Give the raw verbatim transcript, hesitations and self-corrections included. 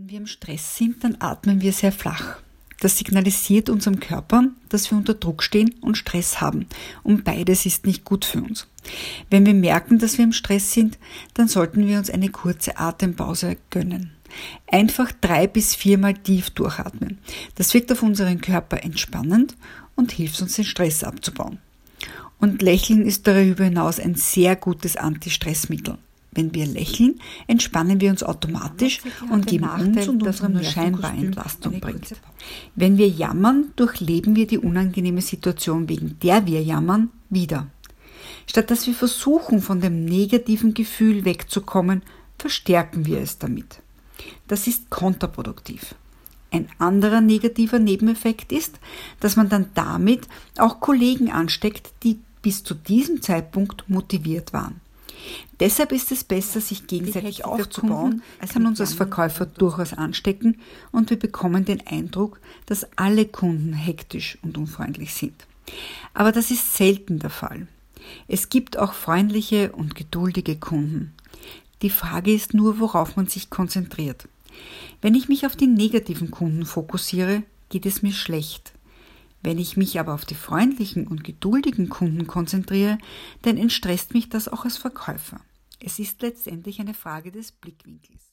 Wenn wir im Stress sind, dann atmen wir sehr flach. Das signalisiert unserem Körper, dass wir unter Druck stehen und Stress haben. Und beides ist nicht gut für uns. Wenn wir merken, dass wir im Stress sind, dann sollten wir uns eine kurze Atempause gönnen. Einfach drei bis viermal tief durchatmen. Das wirkt auf unseren Körper entspannend und hilft uns, den Stress abzubauen. Und Lächeln ist darüber hinaus ein sehr gutes Anti-Stressmittel. Wenn wir lächeln, entspannen wir uns automatisch und geben uns und unserem nur scheinbar Entlastung bringt. Wenn wir jammern, durchleben wir die unangenehme Situation, wegen der wir jammern, wieder. Statt dass wir versuchen, von dem negativen Gefühl wegzukommen, verstärken wir es damit. Das ist kontraproduktiv. Ein anderer negativer Nebeneffekt ist, dass man dann damit auch Kollegen ansteckt, die bis zu diesem Zeitpunkt motiviert waren. Deshalb ist es besser, sich gegenseitig aufzubauen, kann uns als Verkäufer durchaus anstecken und wir bekommen den Eindruck, dass alle Kunden hektisch und unfreundlich sind. Aber das ist selten der Fall. Es gibt auch freundliche und geduldige Kunden. Die Frage ist nur, worauf man sich konzentriert. Wenn ich mich auf die negativen Kunden fokussiere, geht es mir schlecht. Wenn ich mich aber auf die freundlichen und geduldigen Kunden konzentriere, dann entstresst mich das auch als Verkäufer. Es ist letztendlich eine Frage des Blickwinkels.